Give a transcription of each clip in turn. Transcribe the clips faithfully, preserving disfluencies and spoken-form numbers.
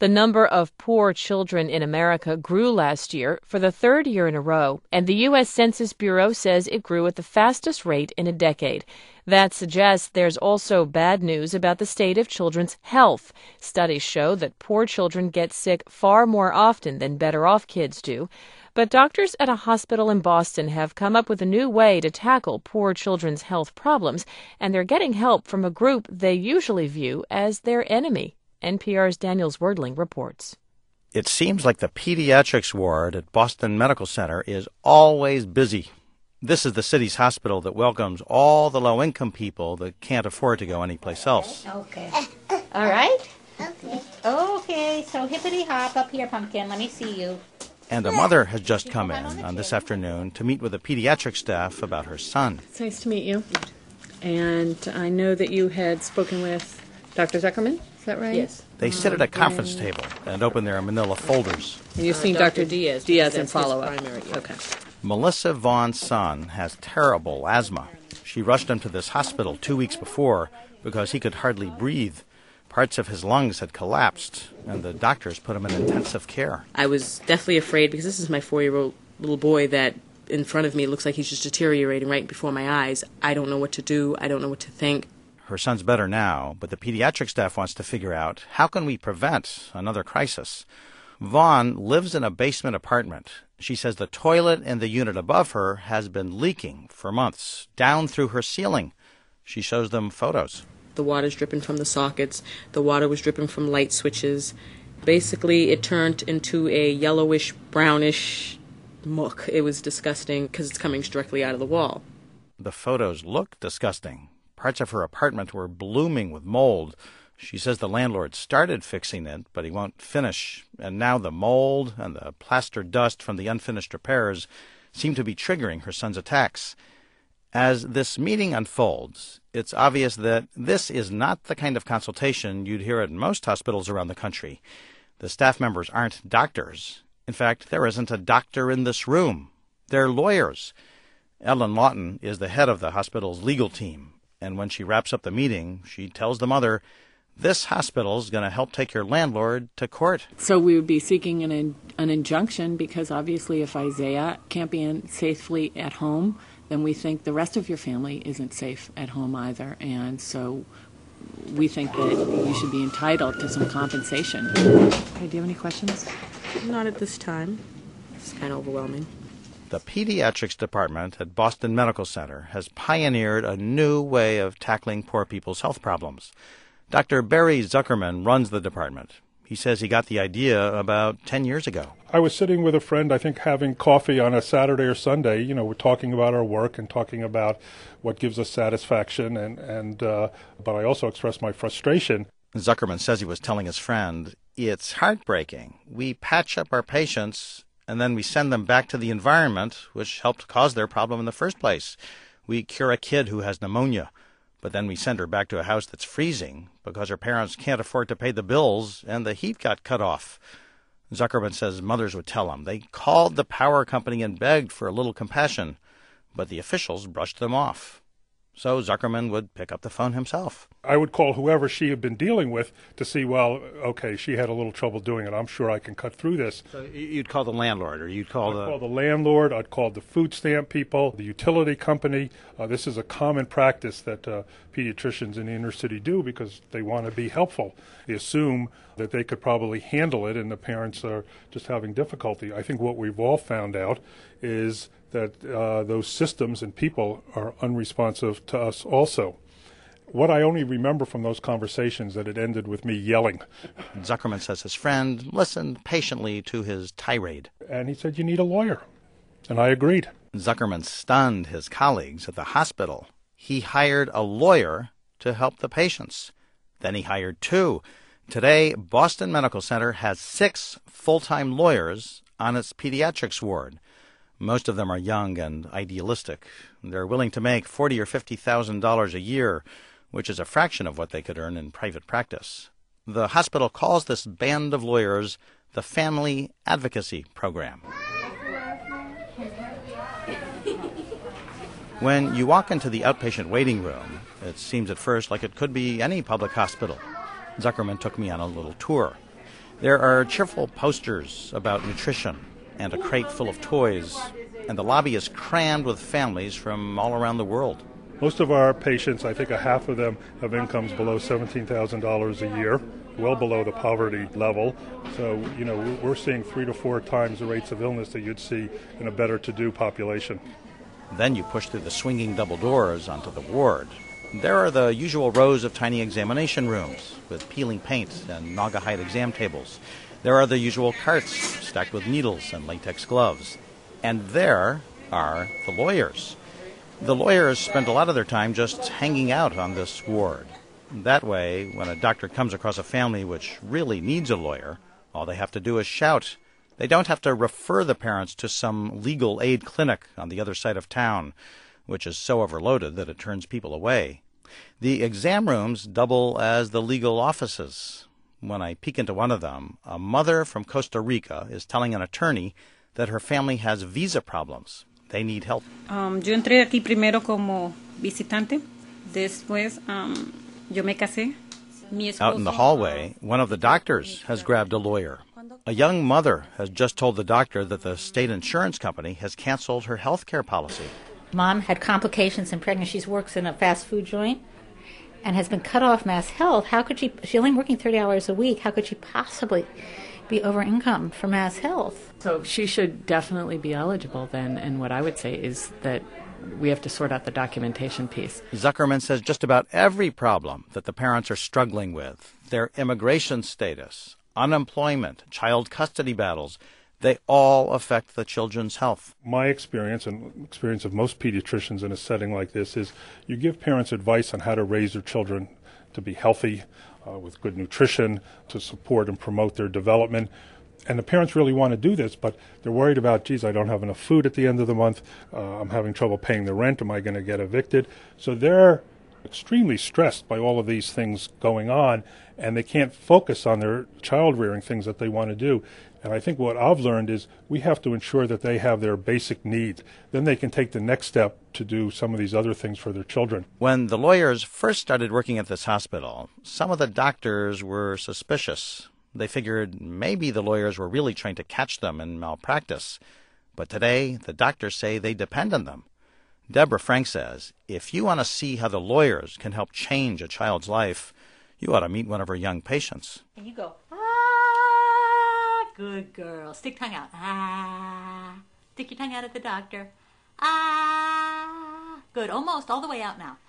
The number of poor children in America grew last year for the third year in a row, and the U S Census Bureau says it grew at the fastest rate in a decade. That suggests there's also bad news about the state of children's health. Studies show that poor children get sick far more often than better-off kids do. But doctors at a hospital in Boston have come up with a new way to tackle poor children's health problems, and they're getting help from a group they usually view as their enemy. N P R's Daniel Zwerdling reports. It seems like the pediatrics ward at Boston Medical Center is always busy. This is the city's hospital that welcomes all the low-income people that can't afford to go anyplace else. Okay. All right? Okay. Okay, so hippity-hop up here, Pumpkin. Let me see you. And a mother has just come in on this afternoon to meet with the pediatric staff about her son. It's nice to meet you. And I know that you had spoken with Doctor Zuckerman. Is that right? Yes. They sit at a conference table and open their manila folders. And you've seen Uh, Doctor Doctor Diaz. Diaz in That's his follow-up. primary, yeah. Okay. Melissa Vaughn's son has terrible asthma. She rushed him to this hospital two weeks before because he could hardly breathe. Parts of his lungs had collapsed, and the doctors put him in intensive care. I was deathly afraid because this is my four-year-old little boy that in front of me looks like he's just deteriorating right before my eyes. I don't know what to do. I don't know what to think. Her son's better now, but the pediatric staff wants to figure out how can we prevent another crisis. Vaughn lives in a basement apartment. She says the toilet in the unit above her has been leaking for months, down through her ceiling. She shows them photos. The water's dripping from the sockets. The water was dripping from light switches. Basically, it turned into a yellowish, brownish muck. It was disgusting because it's coming directly out of the wall. The photos look disgusting. Parts of her apartment were blooming with mold. She says the landlord started fixing it, but he won't finish. And now the mold and the plaster dust from the unfinished repairs seem to be triggering her son's attacks. As this meeting unfolds, it's obvious that this is not the kind of consultation you'd hear at most hospitals around the country. The staff members aren't doctors. In fact, there isn't a doctor in this room. They're lawyers. Ellen Lawton is the head of the hospital's legal team. And when she wraps up the meeting, she tells the mother, this hospital's going to help take your landlord to court. So we would be seeking an in, an injunction because obviously if Isaiah can't be in safely at home, then we think the rest of your family isn't safe at home either. And so we think that you should be entitled to some compensation. Okay, do you have any questions? Not at this time. It's kind of overwhelming. The pediatrics department at Boston Medical Center has pioneered a new way of tackling poor people's health problems. Doctor Barry Zuckerman runs the department. He says he got the idea about ten years ago. I was sitting with a friend, I think having coffee on a Saturday or Sunday. You know, we're talking about our work and talking about what gives us satisfaction. And, and uh, but I also expressed my frustration. Zuckerman says he was telling his friend, it's heartbreaking. We patch up our patients and then we send them back to the environment which helped cause their problem in the first place. We cure a kid who has pneumonia, but then we send her back to a house that's freezing because her parents can't afford to pay the bills and the heat got cut off. Zuckerman says mothers would tell him they called the power company and begged for a little compassion, but the officials brushed them off. So Zuckerman would pick up the phone himself. I would call whoever she had been dealing with to see, well, okay, she had a little trouble doing it. I'm sure I can cut through this. So you'd call the landlord, or you'd call I'd the... call the landlord. I'd call the food stamp people, the utility company. Uh, this is a common practice that uh, pediatricians in the inner city do because they want to be helpful. They assume that they could probably handle it, and the parents are just having difficulty. I think what we've all found out is that uh, those systems and people are unresponsive to us also. What I only remember from those conversations that it ended with me yelling. Zuckerman says his friend listened patiently to his tirade. And he said, you need a lawyer. And I agreed. Zuckerman stunned his colleagues at the hospital. He hired a lawyer to help the patients. Then he hired two. Today, Boston Medical Center has six full-time lawyers on its pediatrics ward. Most of them are young and idealistic. They're willing to make forty thousand dollars or fifty thousand dollars a year, which is a fraction of what they could earn in private practice. The hospital calls this band of lawyers the Family Advocacy Program. When you walk into the outpatient waiting room, it seems at first like it could be any public hospital. Zuckerman took me on a little tour. There are cheerful posters about nutrition and a crate full of toys, and the lobby is crammed with families from all around the world. Most of our patients, I think a half of them, have incomes below seventeen thousand dollars a year, well below the poverty level. So, you know, we're seeing three to four times the rates of illness that you'd see in a better-to-do population. Then you push through the swinging double doors onto the ward. There are the usual rows of tiny examination rooms with peeling paint and Naugahyde exam tables. There are the usual carts stacked with needles and latex gloves. And there are the lawyers. The lawyers spend a lot of their time just hanging out on this ward. That way, when a doctor comes across a family which really needs a lawyer, all they have to do is shout. They don't have to refer the parents to some legal aid clinic on the other side of town, which is so overloaded that it turns people away. The exam rooms double as the legal offices. When I peek into one of them, a mother from Costa Rica is telling an attorney that her family has visa problems. They need help. Um, yo entré aquí primero como visitante. Después, um, yo me casé. Mi esposo, Out in the hallway, one of the doctors has grabbed a lawyer. A young mother has just told the doctor that the state insurance company has canceled her health care policy. Mom had complications in pregnancy. She works in a fast food joint and has been cut off Mass Health. How could she, she's only working thirty hours a week, how could she possibly be over income for Mass Health? So she should definitely be eligible then, and what I would say is that we have to sort out the documentation piece. Zuckerman says just about every problem that the parents are struggling with, their immigration status, unemployment, child custody battles, they all affect the children's health. My experience and experience of most pediatricians in a setting like this is you give parents advice on how to raise their children to be healthy, uh, with good nutrition, to support and promote their development. And the parents really want to do this, but they're worried about, geez, I don't have enough food at the end of the month. Uh, I'm having trouble paying the rent. Am I going to get evicted? So they're extremely stressed by all of these things going on, and they can't focus on their child-rearing things that they want to do. And I think what I've learned is we have to ensure that they have their basic needs. Then they can take the next step to do some of these other things for their children. When the lawyers first started working at this hospital, some of the doctors were suspicious. They figured maybe the lawyers were really trying to catch them in malpractice. But today, the doctors say they depend on them. Deborah Frank says, if you want to see how the lawyers can help change a child's life, you ought to meet one of her young patients. And you go, ah, good girl. Stick tongue out. Ah. Stick your tongue out at the doctor. Ah. Good. Almost all the way out now.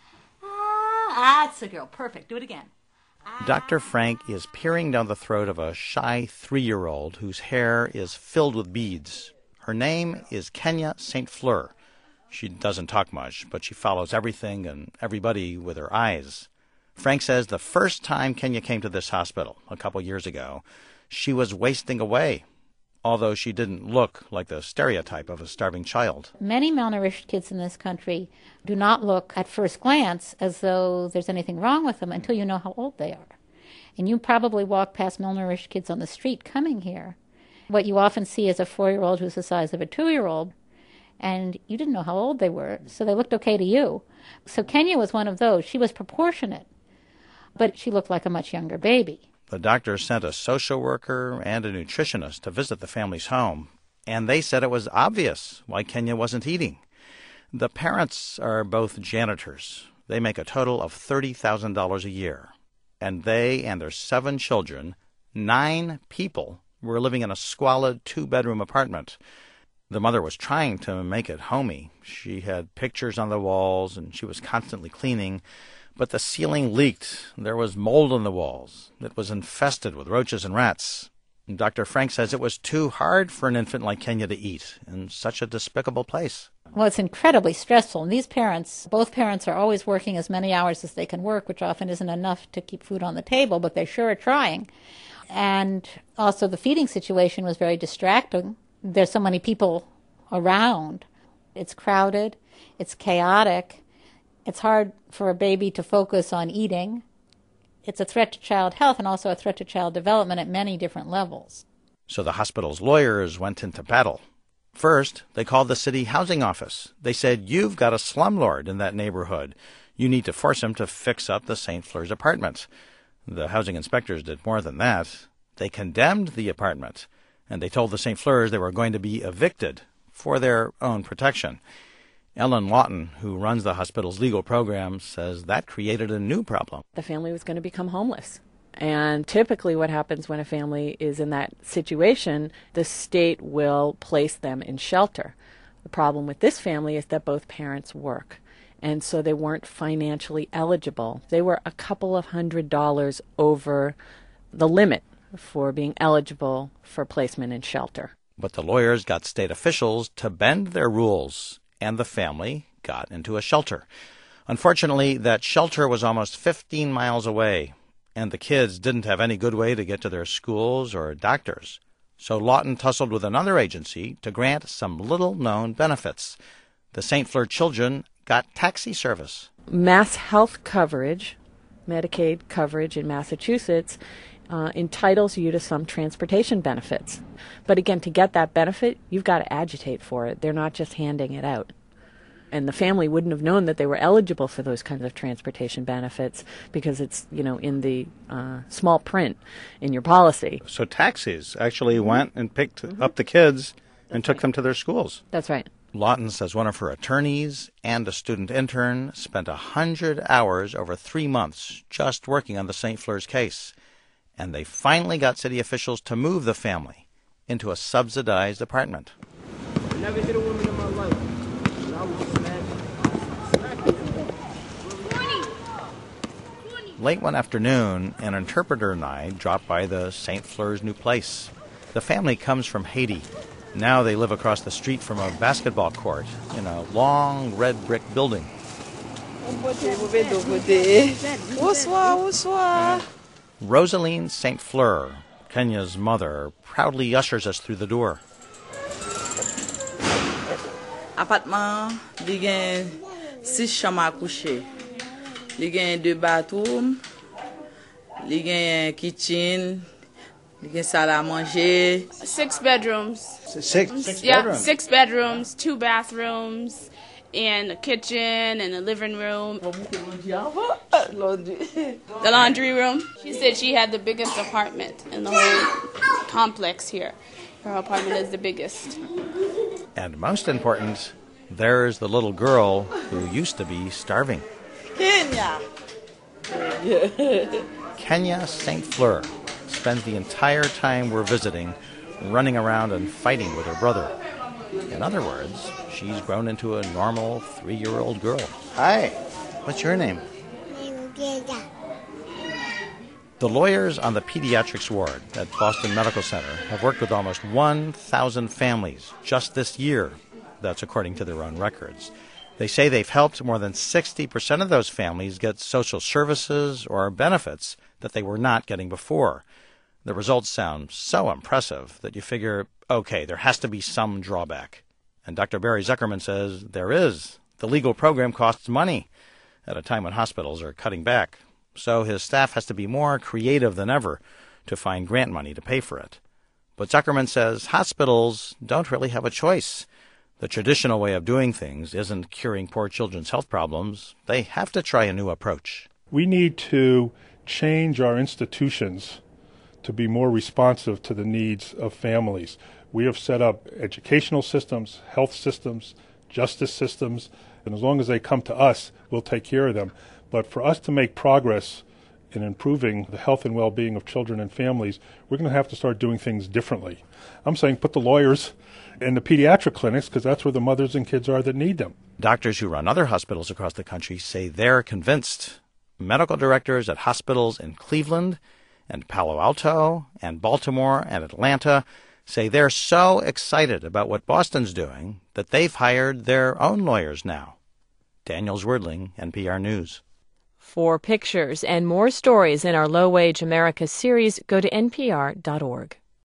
Ah. That's a girl. Perfect. Do it again. Doctor Frank is peering down the throat of a shy three-year-old whose hair is filled with beads. Her name is Kenya Saint Fleur. She doesn't talk much, but she follows everything and everybody with her eyes. Frank says the first time Kenya came to this hospital, a couple years ago, she was wasting away, although she didn't look like the stereotype of a starving child. Many malnourished kids in this country do not look at first glance as though there's anything wrong with them until you know how old they are. And you probably walk past malnourished kids on the street coming here. What you often see is a four-year-old who's the size of a two-year-old, and you didn't know how old they were, so they looked okay to you. So Kenya was one of those. She was proportionate, but she looked like a much younger baby. The doctor sent a social worker and a nutritionist to visit the family's home, and they said it was obvious why Kenya wasn't eating. The parents are both janitors. They make a total of thirty thousand dollars a year, and they and their seven children, nine people, were living in a squalid two-bedroom apartment. The mother was trying to make it homey. She had pictures on the walls, and she was constantly cleaning. But the ceiling leaked. There was mold on the walls. It was infested with roaches and rats. And Doctor Frank says it was too hard for an infant like Kenya to eat in such a despicable place. Well, it's incredibly stressful. And these parents, both parents are always working as many hours as they can work, which often isn't enough to keep food on the table, but they sure are trying. And also the feeding situation was very distracting. There's so many people around. It's crowded. It's chaotic. It's hard for a baby to focus on eating. It's a threat to child health and also a threat to child development at many different levels. So the hospital's lawyers went into battle. First, they called the city housing office. They said, you've got a slumlord in that neighborhood. You need to force him to fix up the Saint Fleur's apartment. The housing inspectors did more than that. They condemned the apartment, and they told the Saint Fleurs they were going to be evicted for their own protection. Ellen Lawton, who runs the hospital's legal program, says that created a new problem. The family was going to become homeless. And typically what happens when a family is in that situation, the state will place them in shelter. The problem with this family is that both parents work, and so they weren't financially eligible. They were a couple of hundred dollars over the limit for being eligible for placement in shelter. But the lawyers got state officials to bend their rules, and the family got into a shelter. Unfortunately, that shelter was almost fifteen miles away, and the kids didn't have any good way to get to their schools or doctors. So Lawton tussled with another agency to grant some little-known benefits. The Saint Fleur children got taxi service. Mass health coverage, Medicaid coverage in Massachusetts, uh, entitles you to some transportation benefits. But again, to get that benefit, you've got to agitate for it. They're not just handing it out. And the family wouldn't have known that they were eligible for those kinds of transportation benefits because it's, you know, in the uh, small print in your policy. So taxis actually mm-hmm. went and picked mm-hmm. up the kids and That's took right. them to their schools. That's right. Lawton says one of her attorneys and a student intern spent one hundred hours over three months just working on the Saint Fleurs case. And they finally got city officials to move the family into a subsidized apartment. I never hit a woman in my life. I was smacked. Late one afternoon, an interpreter and I dropped by the Saint Fleurs new place. The family comes from Haiti. Now they live across the street from a basketball court in a long red brick building. Rosaline Saint Fleur, Kenya's mother, proudly ushers us through the door. Appartement, li gen six chambres à coucher. Li gen deux bathrooms, li gen kitchen, li gen salle à manger. Six bedrooms. Six, six yeah, bedrooms? Six bedrooms, two bathrooms, and a kitchen and a living room. The laundry room. She said she had the biggest apartment in the whole complex here. Her apartment is the biggest. And most important, there's the little girl who used to be starving. Kenya! Kenya Saint Fleur spends the entire time we're visiting running around and fighting with her brother. In other words, she's grown into a normal three-year-old girl. Hi, what's your name? The lawyers on the pediatrics ward at Boston Medical Center have worked with almost one thousand families just this year. That's according to their own records. They say they've helped more than sixty percent of those families get social services or benefits that they were not getting before. The results sound so impressive that you figure, okay, there has to be some drawback. And Doctor Barry Zuckerman says there is. The legal program costs money at a time when hospitals are cutting back. So his staff has to be more creative than ever to find grant money to pay for it. But Zuckerman says hospitals don't really have a choice. The traditional way of doing things isn't curing poor children's health problems. They have to try a new approach. We need to change our institutions to be more responsive to the needs of families. We have set up educational systems, health systems, justice systems, and as long as they come to us, we'll take care of them. But for us to make progress in improving the health and well-being of children and families, we're going to have to start doing things differently. I'm saying put the lawyers in the pediatric clinics because that's where the mothers and kids are that need them. Doctors who run other hospitals across the country say they're convinced. Medical directors at hospitals in Cleveland and Palo Alto and Baltimore and Atlanta say they're so excited about what Boston's doing that they've hired their own lawyers now. Daniel Zwerdling, N P R News. For pictures and more stories in our Low Wage America series, go to N P R dot org.